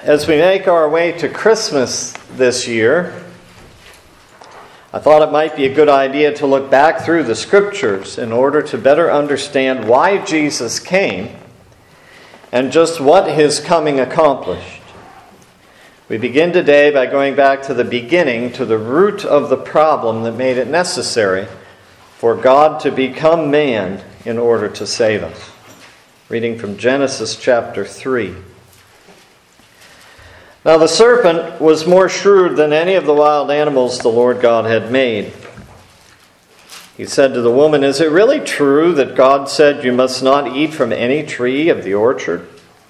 As we make our way to Christmas this year, I thought it might be a good idea to look back through the Scriptures in order to better understand why Jesus came and just what His coming accomplished. We begin today by going back to the beginning, to the root of the problem that made it necessary for God to become man in order to save us. Reading from Genesis chapter 3. Now the serpent was more shrewd than any of the wild animals the Lord God had made. He said to the woman, "Is it really true that God said you must not eat from any tree of the orchard?"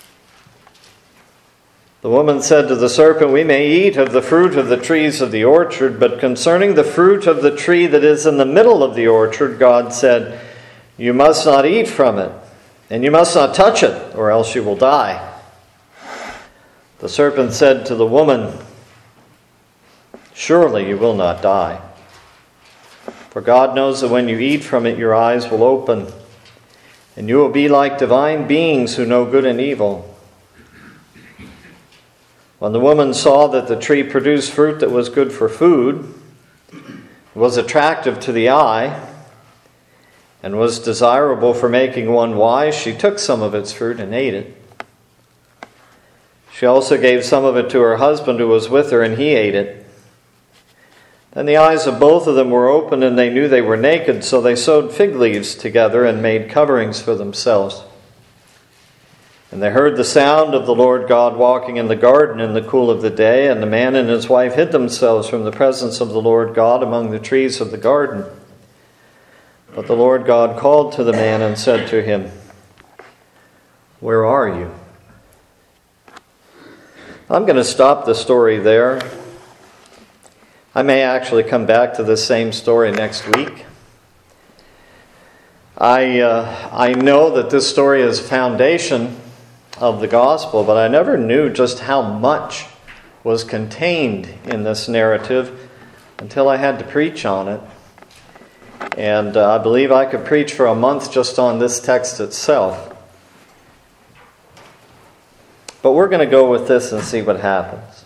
The woman said to the serpent, "We may eat of the fruit of the trees of the orchard, but concerning the fruit of the tree that is in the middle of the orchard, God said, you must not eat from it, and you must not touch it, or else you will die." The serpent said to the woman, "Surely you will not die. For God knows that when you eat from it, your eyes will open, and you will be like divine beings who know good and evil." When the woman saw that the tree produced fruit that was good for food, was attractive to the eye, and was desirable for making one wise, she took some of its fruit and ate it. She also gave some of it to her husband who was with her, and he ate it. Then the eyes of both of them were opened, and they knew they were naked, so they sewed fig leaves together and made coverings for themselves. And they heard the sound of the Lord God walking in the garden in the cool of the day, and the man and his wife hid themselves from the presence of the Lord God among the trees of the garden. But the Lord God called to the man and said to him, "Where are you?" I'm going to stop the story there. I may actually come back to this same story next week. I know that this story is foundation of the gospel, but I never knew just how much was contained in this narrative until I had to preach on it. And I believe I could preach for a month just on this text itself. But we're going to go with this and see what happens.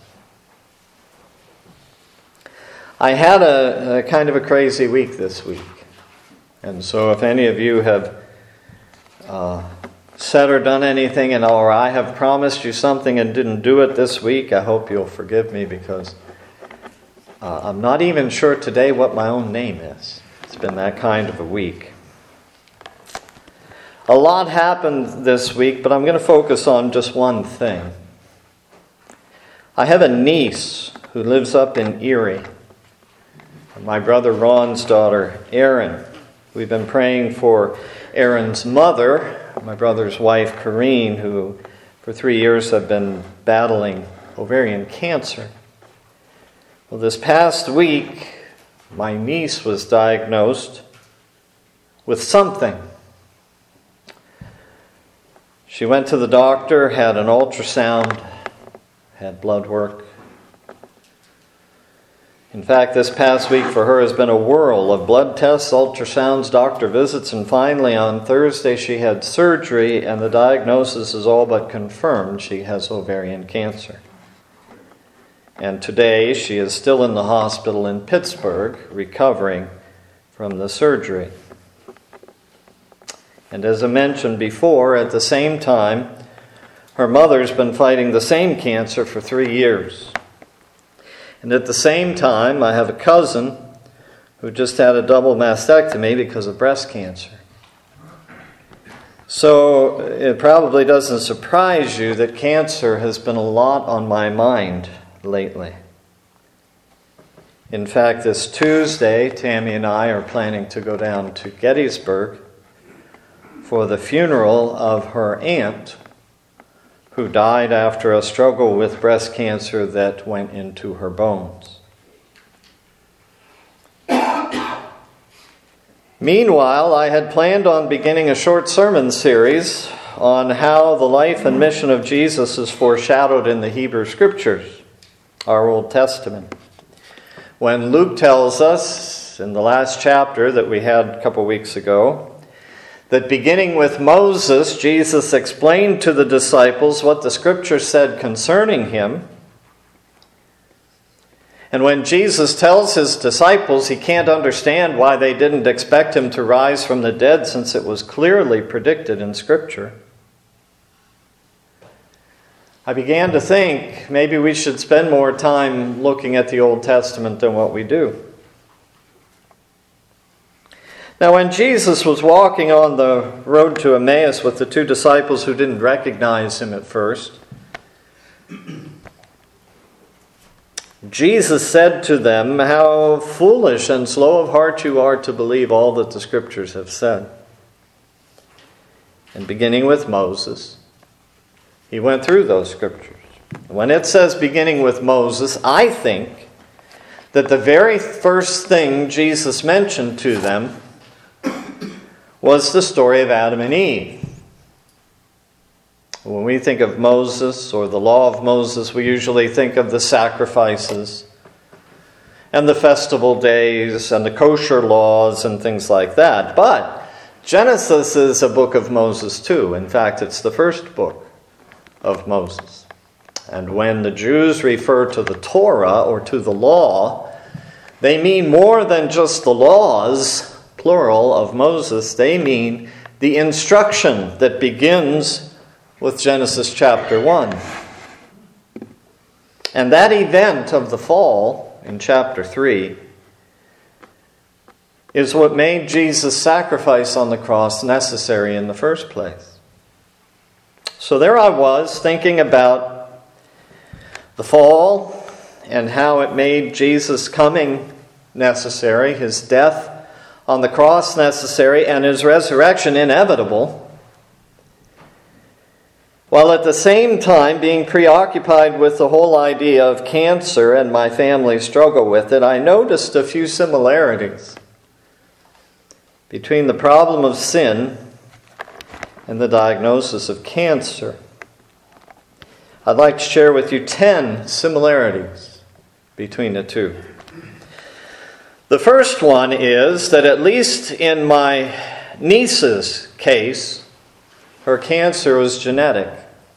I had a kind of a crazy week this week. And so if any of you have said or done anything, or I have promised you something and didn't do it this week, I hope you'll forgive me, because I'm not even sure today what my own name is. It's been that kind of a week. A lot happened this week, but I'm going to focus on just one thing. I have a niece who lives up in Erie. My brother Ron's daughter, Erin. We've been praying for Erin's mother, my brother's wife, Corrine, who for 3 years have been battling ovarian cancer. Well, this past week, my niece was diagnosed with something. She went to the doctor, had an ultrasound, had blood work. In fact, this past week for her has been a whirl of blood tests, ultrasounds, doctor visits, and finally on Thursday she had surgery, and the diagnosis is all but confirmed. She has ovarian cancer. And today she is still in the hospital in Pittsburgh, recovering from the surgery. And as I mentioned before, at the same time, her mother's been fighting the same cancer for 3 years. And at the same time, I have a cousin who just had a double mastectomy because of breast cancer. So it probably doesn't surprise you that cancer has been a lot on my mind lately. In fact, this Tuesday, Tammy and I are planning to go down to Gettysburg for the funeral of her aunt, who died after a struggle with breast cancer that went into her bones. Meanwhile, I had planned on beginning a short sermon series on how the life and mission of Jesus is foreshadowed in the Hebrew Scriptures, our Old Testament. When Luke tells us in the last chapter that we had a couple weeks ago that beginning with Moses, Jesus explained to the disciples what the Scripture said concerning him. And when Jesus tells his disciples he can't understand why they didn't expect him to rise from the dead since it was clearly predicted in Scripture, I began to think maybe we should spend more time looking at the Old Testament than what we do. Now, when Jesus was walking on the road to Emmaus with the two disciples who didn't recognize him at first, Jesus said to them, "How foolish and slow of heart you are to believe all that the Scriptures have said." And beginning with Moses, he went through those Scriptures. When it says beginning with Moses, I think that the very first thing Jesus mentioned to them was the story of Adam and Eve. When we think of Moses or the law of Moses, we usually think of the sacrifices and the festival days and the kosher laws and things like that. But Genesis is a book of Moses too. In fact, it's the first book of Moses. And when the Jews refer to the Torah or to the law, they mean more than just the laws, plural, of Moses. They mean the instruction that begins with Genesis chapter 1. And that event of the fall in chapter 3 is what made Jesus' sacrifice on the cross necessary in the first place. So there I was thinking about the fall and how it made Jesus' coming necessary, his death on the cross necessary, and his resurrection inevitable, while at the same time being preoccupied with the whole idea of cancer and my family's struggle with it. I noticed a few similarities between the problem of sin and the diagnosis of cancer. I'd like to share with you 10 similarities between the two. The first one is that at least in my niece's case, her cancer was genetic.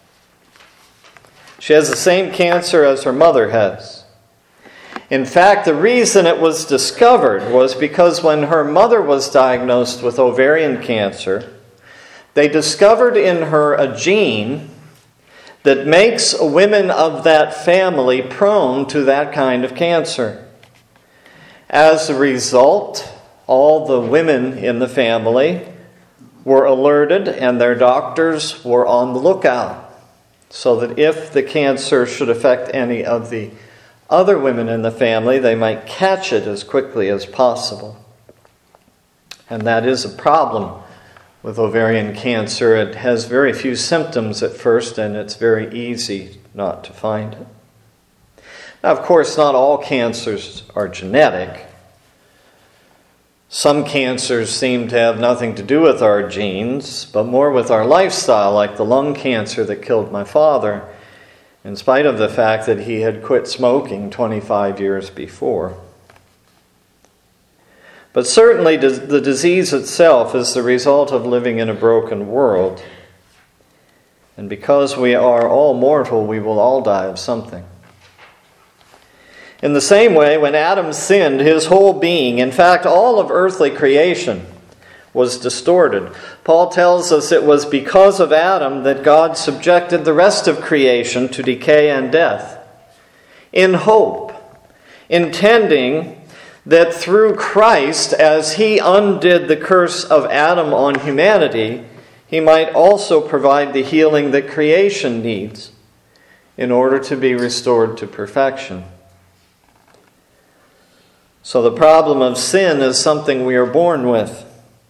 She has the same cancer as her mother has. In fact, the reason it was discovered was because when her mother was diagnosed with ovarian cancer, they discovered in her a gene that makes women of that family prone to that kind of cancer. As a result, all the women in the family were alerted and their doctors were on the lookout so that if the cancer should affect any of the other women in the family, they might catch it as quickly as possible. And that is a problem with ovarian cancer. It has very few symptoms at first, and it's very easy not to find it. Now, of course, not all cancers are genetic. Some cancers seem to have nothing to do with our genes, but more with our lifestyle, like the lung cancer that killed my father, in spite of the fact that he had quit smoking 25 years before. But certainly the disease itself is the result of living in a broken world. And because we are all mortal, we will all die of something. In the same way, when Adam sinned, his whole being, in fact, all of earthly creation, was distorted. Paul tells us it was because of Adam that God subjected the rest of creation to decay and death, in hope, intending that through Christ, as he undid the curse of Adam on humanity, he might also provide the healing that creation needs in order to be restored to perfection. So the problem of sin is something we are born with.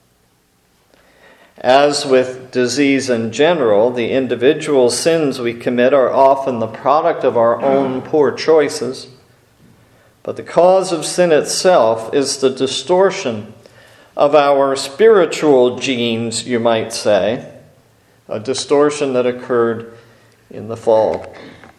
As with disease in general, the individual sins we commit are often the product of our own poor choices. But the cause of sin itself is the distortion of our spiritual genes, you might say, a distortion that occurred in the fall.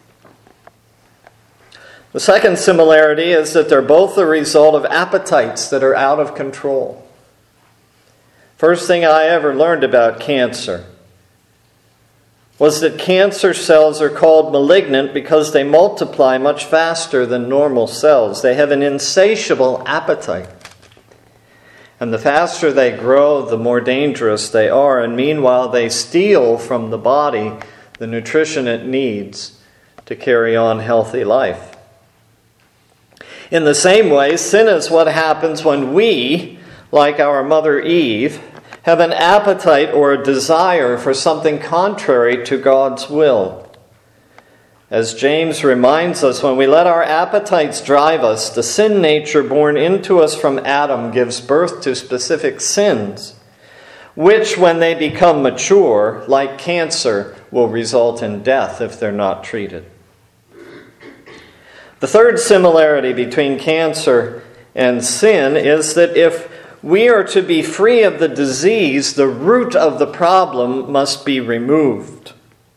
The second similarity is that they're both the result of appetites that are out of control. First thing I ever learned about cancer was that cancer cells are called malignant because they multiply much faster than normal cells. They have an insatiable appetite. And the faster they grow, the more dangerous they are. And meanwhile, they steal from the body the nutrition it needs to carry on healthy life. In the same way, sin is what happens when we, like our mother Eve, have an appetite or a desire for something contrary to God's will. As James reminds us, when we let our appetites drive us, the sin nature born into us from Adam gives birth to specific sins, which, when they become mature, like cancer, will result in death if they're not treated. The third similarity between cancer and sin is that if we are to be free of the disease, the root of the problem must be removed.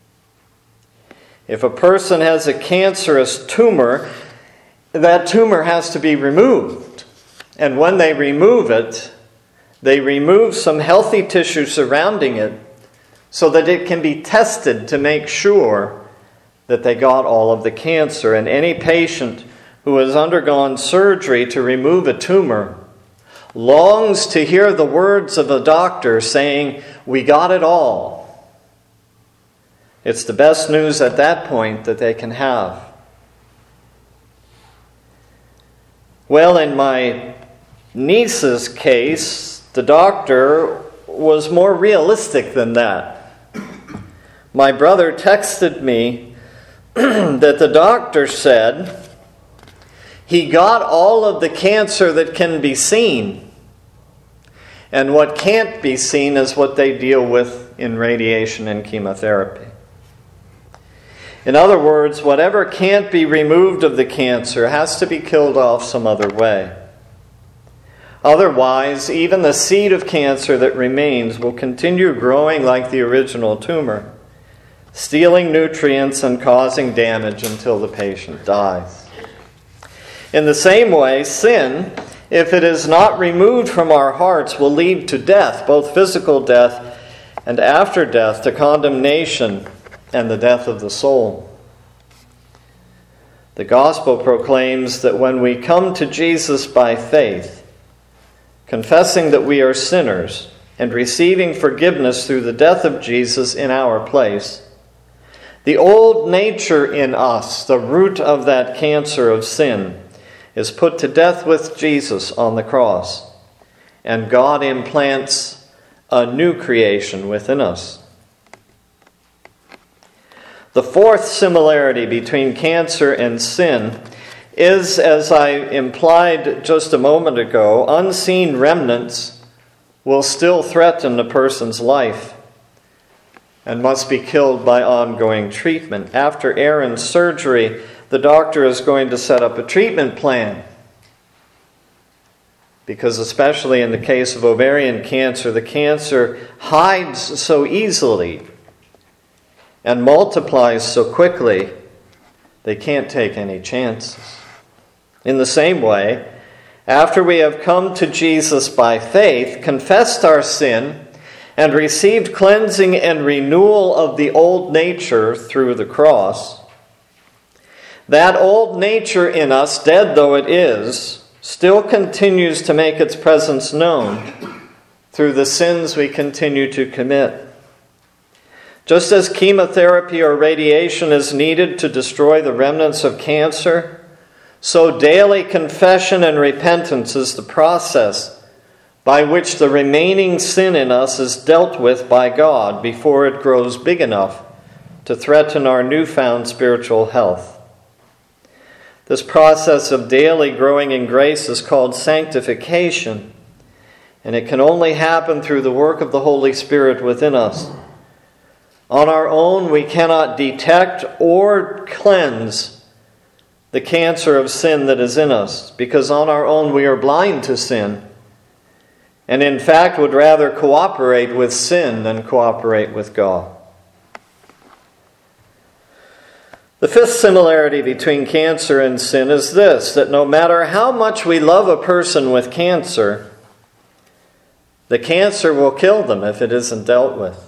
If a person has a cancerous tumor, that tumor has to be removed. And when they remove it, they remove some healthy tissue surrounding it so that it can be tested to make sure that they got all of the cancer. And any patient who has undergone surgery to remove a tumor longs to hear the words of a doctor saying, "We got it all." It's the best news at that point that they can have. Well, in my niece's case, the doctor was more realistic than that. My brother texted me that the doctor said he got all of the cancer that can be seen. And what can't be seen is what they deal with in radiation and chemotherapy. In other words, whatever can't be removed of the cancer has to be killed off some other way. Otherwise, even the seed of cancer that remains will continue growing like the original tumor, stealing nutrients and causing damage until the patient dies. In the same way, sin, if it is not removed from our hearts, will lead to death, both physical death and after death, to condemnation and the death of the soul. The gospel proclaims that when we come to Jesus by faith, confessing that we are sinners and receiving forgiveness through the death of Jesus in our place, the old nature in us, the root of that cancer of sin, is put to death with Jesus on the cross, and God implants a new creation within us. The fourth similarity between cancer and sin is, as I implied just a moment ago, unseen remnants will still threaten a person's life and must be killed by ongoing treatment. After Aaron's surgery, the doctor is going to set up a treatment plan. Because especially in the case of ovarian cancer, the cancer hides so easily and multiplies so quickly, they can't take any chances. In the same way, after we have come to Jesus by faith, confessed our sin, and received cleansing and renewal of the old nature through the cross, that old nature in us, dead though it is, still continues to make its presence known through the sins we continue to commit. Just as chemotherapy or radiation is needed to destroy the remnants of cancer, so daily confession and repentance is the process by which the remaining sin in us is dealt with by God before it grows big enough to threaten our newfound spiritual health. This process of daily growing in grace is called sanctification, and it can only happen through the work of the Holy Spirit within us. On our own, we cannot detect or cleanse the cancer of sin that is in us, because on our own we are blind to sin, and in fact would rather cooperate with sin than cooperate with God. The fifth similarity between cancer and sin is this, that no matter how much we love a person with cancer, The cancer will kill them if it isn't dealt with.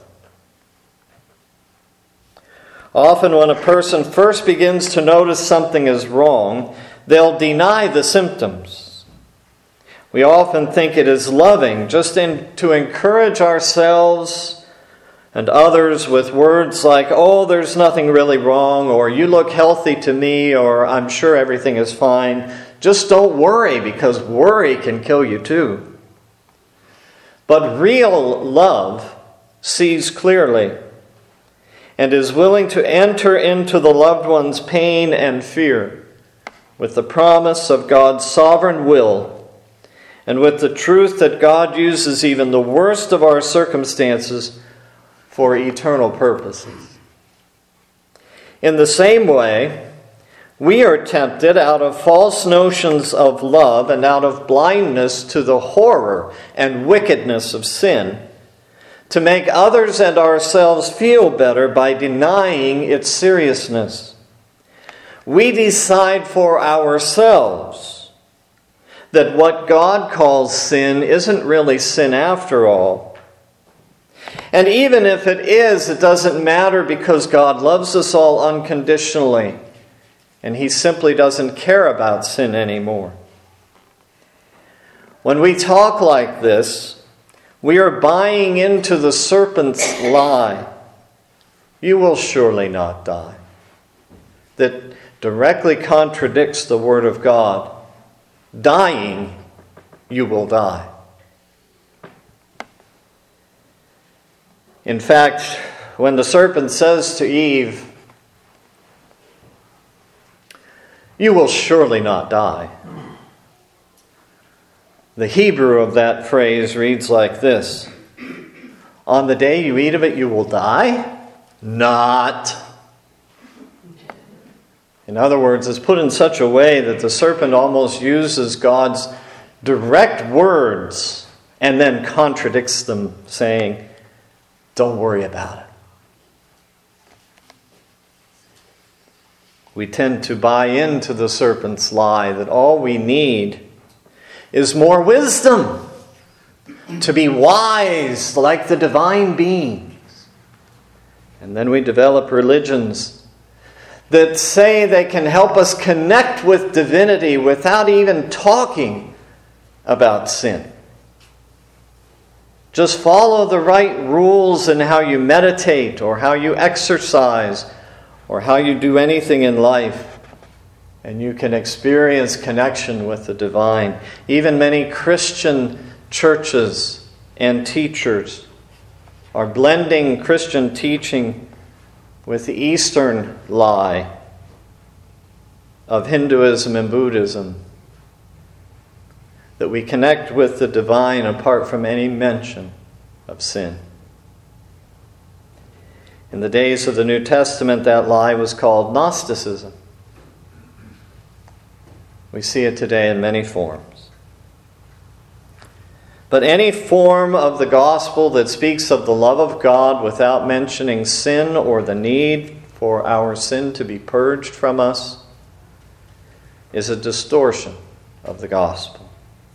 Often when a person first begins to notice something is wrong, they'll deny the symptoms. We often think it is loving just to encourage ourselves and others with words like, "Oh, there's nothing really wrong," or "You look healthy to me," or "I'm sure everything is fine. Just don't worry, because worry can kill you too." But real love sees clearly and is willing to enter into the loved one's pain and fear with the promise of God's sovereign will and with the truth that God uses even the worst of our circumstances for eternal purposes. In the same way, we are tempted out of false notions of love and out of blindness to the horror and wickedness of sin to make others and ourselves feel better by denying its seriousness. We decide for ourselves that what God calls sin isn't really sin after all. And even if it is, it doesn't matter because God loves us all unconditionally. And He simply doesn't care about sin anymore. When we talk like this, we are buying into the serpent's lie. "You will surely not die." That directly contradicts the Word of God. Dying, you will die. In fact, when the serpent says to Eve, "You will surely not die," the Hebrew of that phrase reads like this: "On the day you eat of it, you will die? Not." In other words, it's put in such a way that the serpent almost uses God's direct words and then contradicts them, saying, "Don't worry about it." We tend to buy into the serpent's lie that all we need is more wisdom, to be wise like the divine beings. And then we develop religions that say they can help us connect with divinity without even talking about sin. Just follow the right rules in how you meditate or how you exercise or how you do anything in life, and you can experience connection with the divine. Even many Christian churches and teachers are blending Christian teaching with the Eastern lie of Hinduism and Buddhism, that we connect with the divine apart from any mention of sin. In the days of the New Testament, that lie was called Gnosticism. We see it today in many forms. But any form of the gospel that speaks of the love of God without mentioning sin or the need for our sin to be purged from us is a distortion of the gospel.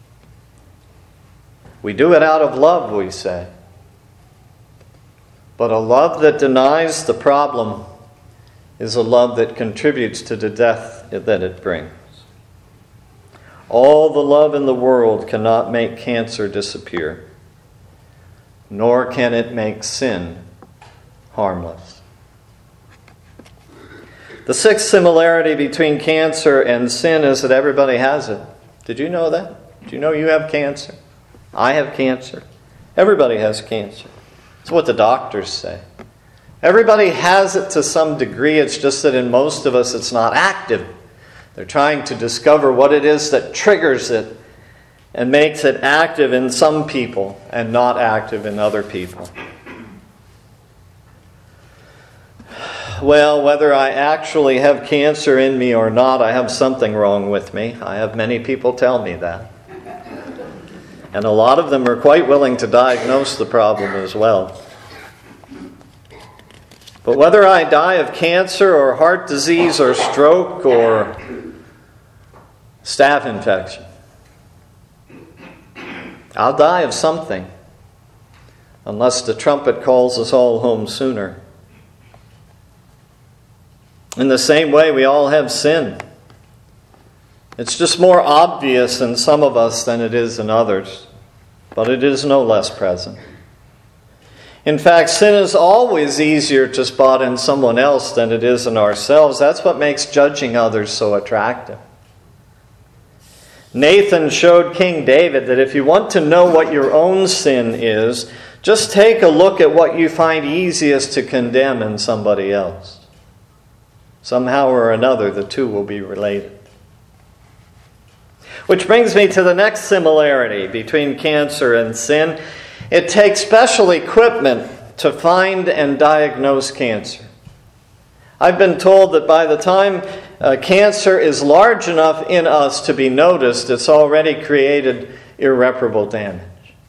We do it out of love, we say. But a love that denies the problem is a love that contributes to the death that it brings. All the love in the world cannot make cancer disappear, nor can it make sin harmless. The sixth similarity between cancer and sin is that everybody has it. Did you know that? Do you know you have cancer? I have cancer. Everybody has cancer. It's what the doctors say. Everybody has it to some degree. It's just that in most of us it's not active. They're trying to discover what it is that triggers it and makes it active in some people and not active in other people. Well, whether I actually have cancer in me or not, I have something wrong with me. I have many people tell me that. And a lot of them are quite willing to diagnose the problem as well. But whether I die of cancer or heart disease or stroke or staph infection, I'll die of something. unless the trumpet calls us all home sooner. In the same way, we all have sin. It's just more obvious in some of us than it is in others, but it is no less present. In fact, sin is always easier to spot in someone else than it is in ourselves. That's what makes judging others so attractive. Nathan showed King David that if you want to know what your own sin is, just take a look at what you find easiest to condemn in somebody else. Somehow or another, the two will be related. Which brings me to the next similarity between cancer and sin. It takes special equipment to find and diagnose cancer. I've been told that by the time cancer is large enough in us to be noticed, it's already created irreparable damage.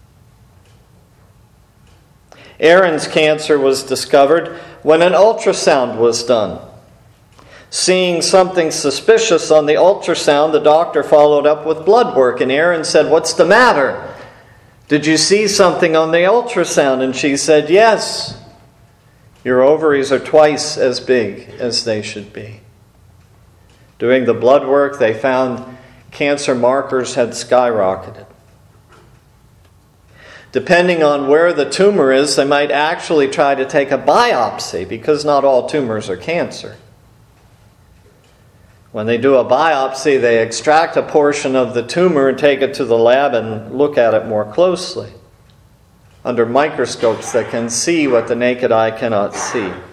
Aaron's cancer was discovered when an ultrasound was done. Seeing something suspicious on the ultrasound, the doctor followed up with blood work, and Aaron said, "What's the matter? Did you see something on the ultrasound?" And she said, "Yes. Your ovaries are twice as big as they should be." Doing the blood work, they found cancer markers had skyrocketed. Depending on where the tumor is, they might actually try to take a biopsy, because not all tumors are cancer. When they do a biopsy, they extract a portion of the tumor and take it to the lab and look at it more closely under microscopes that can see what the naked eye cannot see. It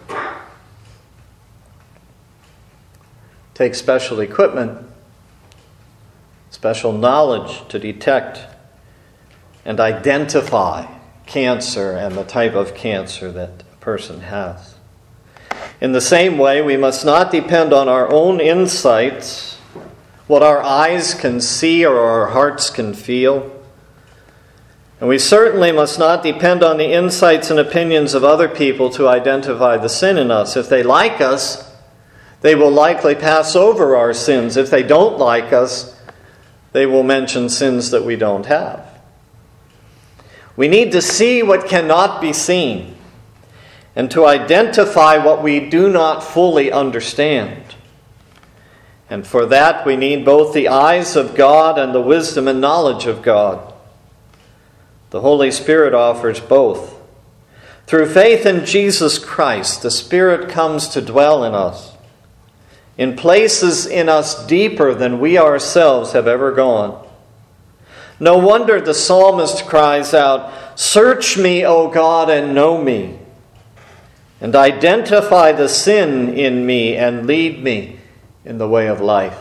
takes special equipment, special knowledge to detect and identify cancer and the type of cancer that a person has. In the same way, we must not depend on our own insights, what our eyes can see or our hearts can feel. And we certainly must not depend on the insights and opinions of other people to identify the sin in us. If they like us, they will likely pass over our sins. If they don't like us, they will mention sins that we don't have. We need to see what cannot be seen, and to identify what we do not fully understand. And for that, we need both the eyes of God and the wisdom and knowledge of God. The Holy Spirit offers both. Through faith in Jesus Christ, the Spirit comes to dwell in us, in places in us deeper than we ourselves have ever gone. No wonder the psalmist cries out, "Search me, O God, and know me, and identify the sin in me and lead me in the way of life."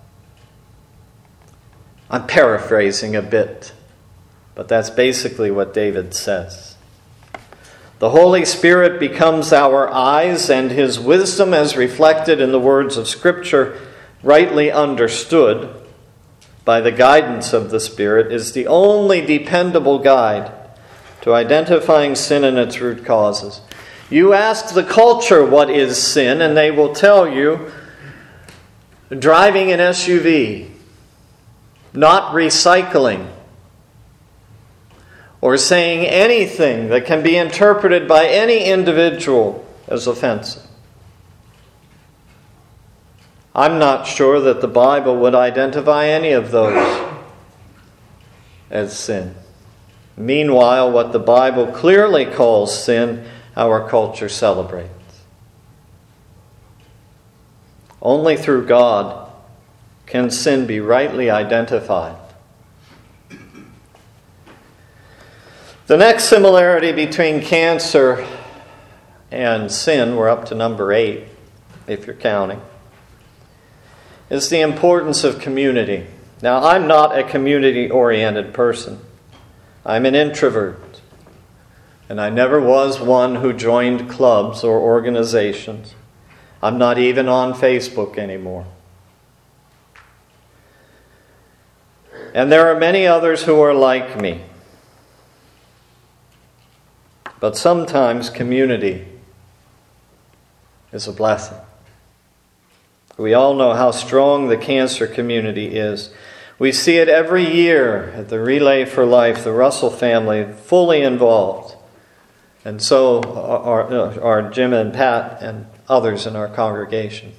I'm paraphrasing a bit, but that's basically what David says. The Holy Spirit becomes our eyes, and His wisdom, as reflected in the words of Scripture, rightly understood by the guidance of the Spirit, is the only dependable guide to identifying sin and its root causes. You ask the culture what is sin, and they will tell you driving an SUV, not recycling, or saying anything that can be interpreted by any individual as offensive. I'm not sure that the Bible would identify any of those as sin. Meanwhile, what the Bible clearly calls sin, our culture celebrates. Only through God can sin be rightly identified. The next similarity between cancer and sin, we're up to number 8, if you're counting, is the importance of community. Now, I'm not a community-oriented person. I'm an introvert. And I never was one who joined clubs or organizations. I'm not even on Facebook anymore. And there are many others who are like me. But sometimes community is a blessing. We all know how strong the cancer community is. We see it every year at the Relay for Life, the Russell family fully involved And so are Jim and Pat and others in our congregation.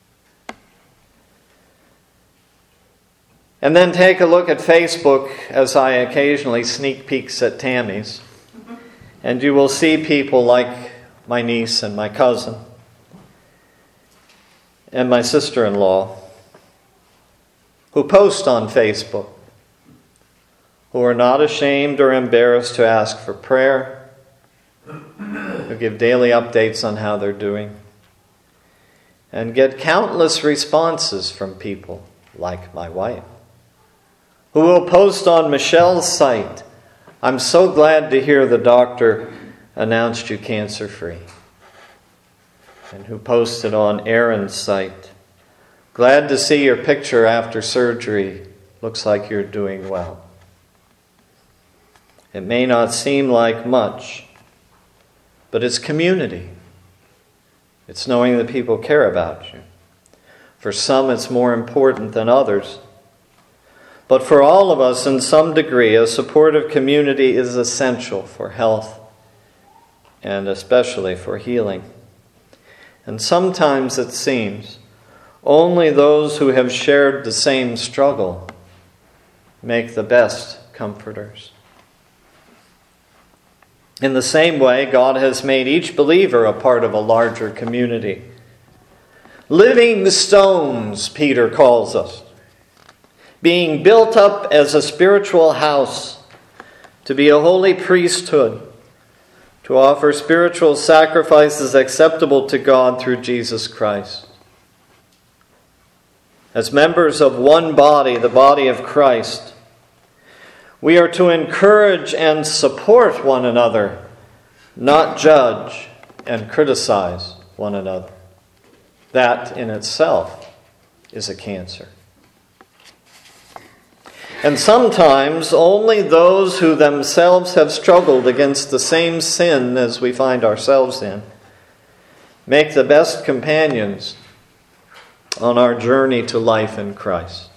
And then take a look at Facebook as I occasionally sneak peeks at Tammy's. And you will see people like my niece and my cousin and my sister-in-law who post on Facebook, who are not ashamed or embarrassed to ask for prayer, who give daily updates on how they're doing, and get countless responses from people like my wife, who will post on Michelle's site, "I'm so glad to hear the doctor announced you cancer-free." And who posted on Aaron's site, "Glad to see your picture after surgery. Looks like you're doing well." It may not seem like much, but it's community. It's knowing that people care about you. For some, it's more important than others. But for all of us, in some degree, a supportive community is essential for health and especially for healing. And sometimes it seems only those who have shared the same struggle make the best comforters. In the same way, God has made each believer a part of a larger community. Living stones, Peter calls us, being built up as a spiritual house, to be a holy priesthood, to offer spiritual sacrifices acceptable to God through Jesus Christ. As members of one body, the body of Christ, we are to encourage and support one another, not judge and criticize one another. That in itself is a cancer. And sometimes only those who themselves have struggled against the same sin as we find ourselves in make the best companions on our journey to life in Christ.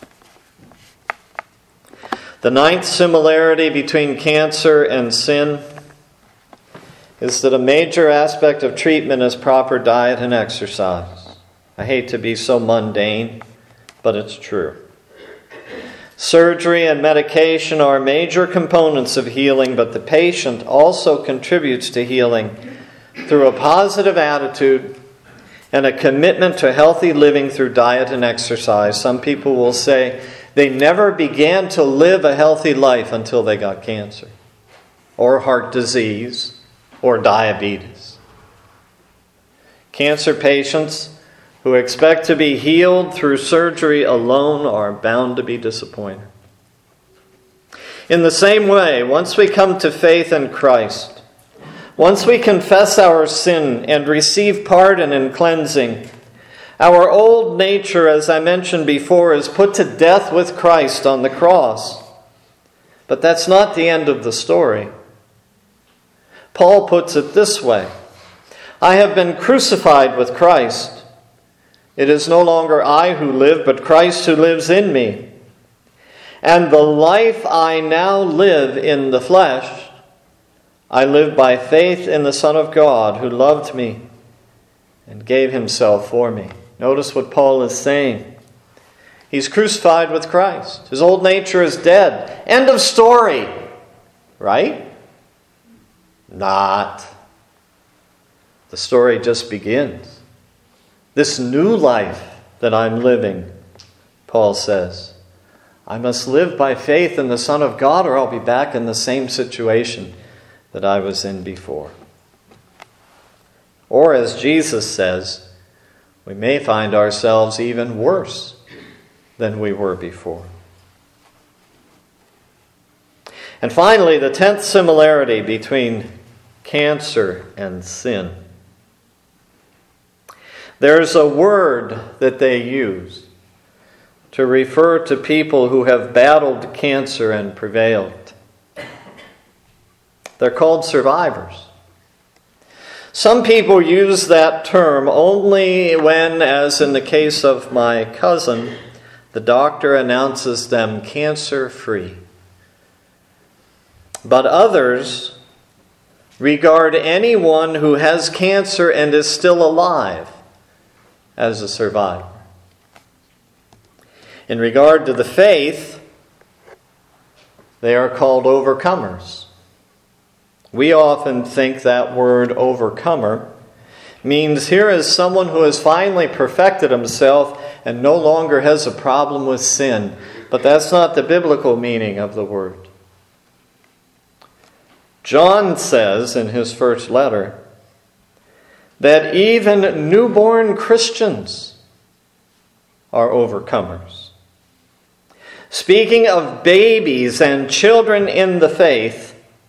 The ninth similarity between cancer and sin is that a major aspect of treatment is proper diet and exercise. I hate to be so mundane, but it's true. Surgery and medication are major components of healing, but the patient also contributes to healing through a positive attitude and a commitment to healthy living through diet and exercise. Some people will say they never began to live a healthy life until they got cancer, or heart disease, or diabetes. Cancer patients who expect to be healed through surgery alone are bound to be disappointed. In the same way, once we come to faith in Christ, once we confess our sin and receive pardon and cleansing, our old nature, as I mentioned before, is put to death with Christ on the cross. But that's not the end of the story. Paul puts it this way: I have been crucified with Christ. It is no longer I who live, but Christ who lives in me. And the life I now live in the flesh, I live by faith in the Son of God who loved me and gave himself for me. Notice what Paul is saying. He's crucified with Christ. His old nature is dead. End of story. Right? Not. The story just begins. This new life that I'm living, Paul says, I must live by faith in the Son of God, or I'll be back in the same situation that I was in before. Or as Jesus says, we may find ourselves even worse than we were before. And finally, the 10th similarity between cancer and sin. There's a word that they use to refer to people who have battled cancer and prevailed. They're called survivors. Some people use that term only when, as in the case of my cousin, the doctor announces them cancer-free. But others regard anyone who has cancer and is still alive as a survivor. In regard to the faith, they are called overcomers. We often think that word overcomer means here is someone who has finally perfected himself and no longer has a problem with sin. But that's not the biblical meaning of the word. John says in his first letter that even newborn Christians are overcomers. Speaking of babies and children in the faith,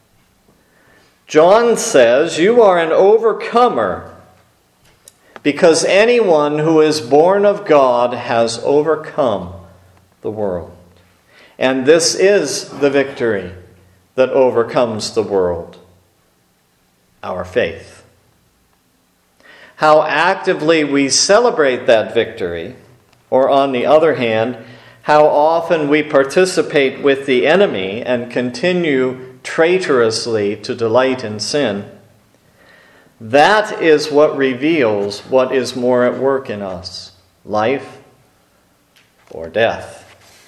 John says you are an overcomer because anyone who is born of God has overcome the world. And this is the victory that overcomes the world, our faith. How actively we celebrate that victory, or on the other hand, how often we participate with the enemy and continue traitorously to delight in sin, that is what reveals what is more at work in us, life or death.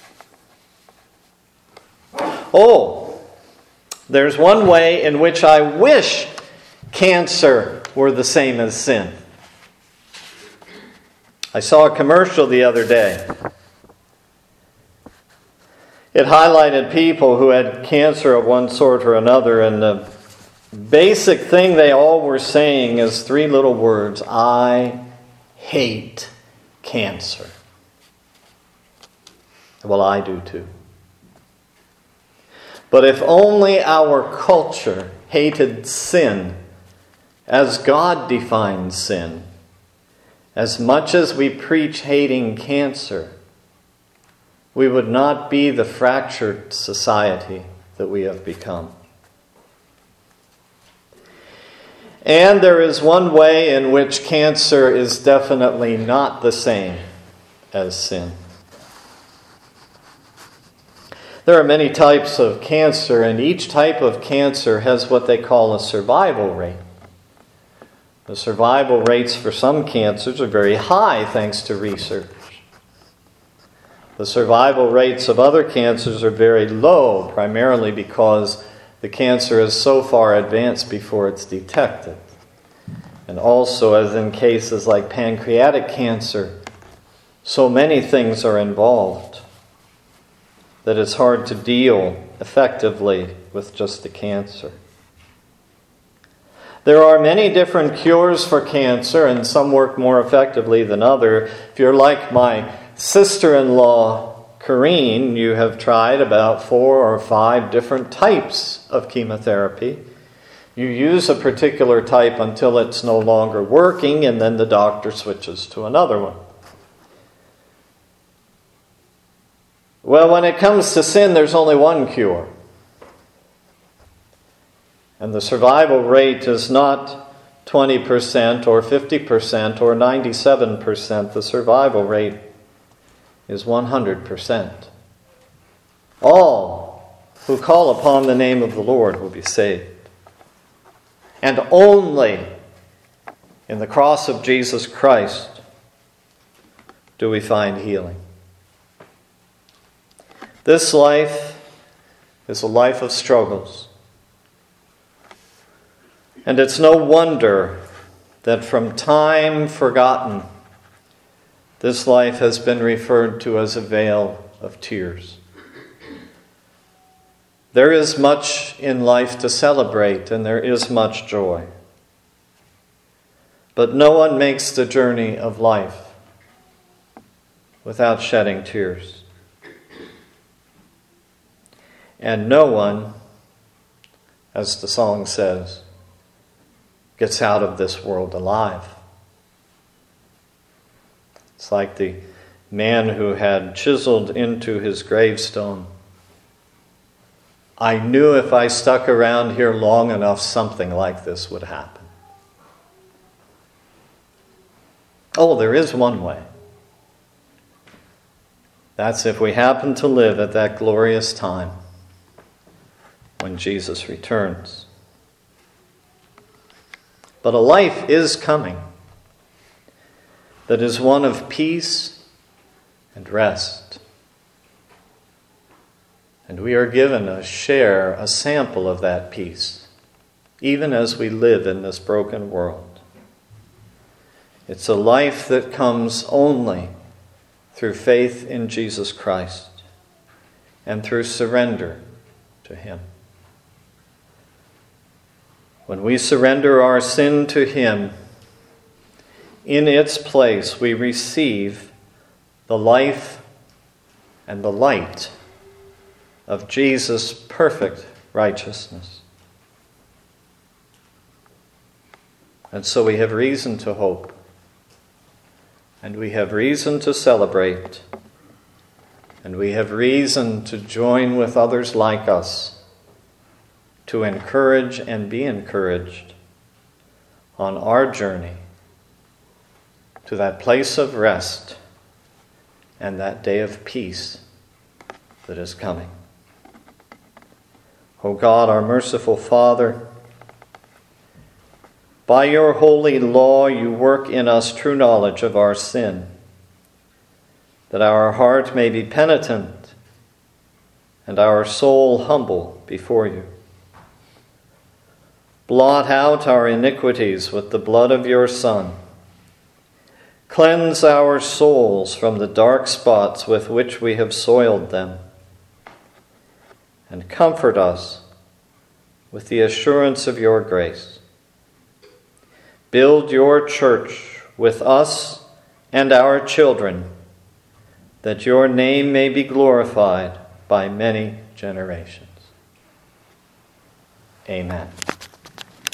Oh, there's one way in which I wish cancer were the same as sin. I saw a commercial the other day. It highlighted people who had cancer of one sort or another, and the basic thing they all were saying is three little words: I hate cancer. Well, I do too. But if only our culture hated sin as God defines sin, as much as we preach hating cancer, we would not be the fractured society that we have become. And there is one way in which cancer is definitely not the same as sin. There are many types of cancer, and each type of cancer has what they call a survival rate. The survival rates for some cancers are very high thanks to research. The survival rates of other cancers are very low, primarily because the cancer is so far advanced before it's detected. And also, as in cases like pancreatic cancer, so many things are involved that it's hard to deal effectively with just the cancer. There are many different cures for cancer, and some work more effectively than others. If you're like my sister-in-law, Corrine, you have tried about 4 or 5 different types of chemotherapy. You use a particular type until it's no longer working, and then the doctor switches to another one. Well, when it comes to sin, there's only one cure. And the survival rate is not 20% or 50% or 97%. The survival rate is 100%. All who call upon the name of the Lord will be saved. And only in the cross of Jesus Christ do we find healing. This life is a life of struggles. And it's no wonder that from time forgotten, this life has been referred to as a vale of tears. There is much in life to celebrate, and there is much joy. But no one makes the journey of life without shedding tears. And no one, as the song says, gets out of this world alive. It's like the man who had chiseled into his gravestone, I knew if I stuck around here long enough, something like this would happen. Oh, there is one way. That's if we happen to live at that glorious time when Jesus returns. But a life is coming that is one of peace and rest. And we are given a share, a sample of that peace, even as we live in this broken world. It's a life that comes only through faith in Jesus Christ and through surrender to Him. When we surrender our sin to Him, in its place we receive the life and the light of Jesus' perfect righteousness. And so we have reason to hope, and we have reason to celebrate, and we have reason to join with others like us to encourage and be encouraged on our journey to that place of rest and that day of peace that is coming. O God, our merciful Father, by your holy law you work in us true knowledge of our sin, that our heart may be penitent and our soul humble before you. Blot out our iniquities with the blood of your Son. Cleanse our souls from the dark spots with which we have soiled them, and comfort us with the assurance of your grace. Build your church with us and our children, that your name may be glorified by many generations. Amen.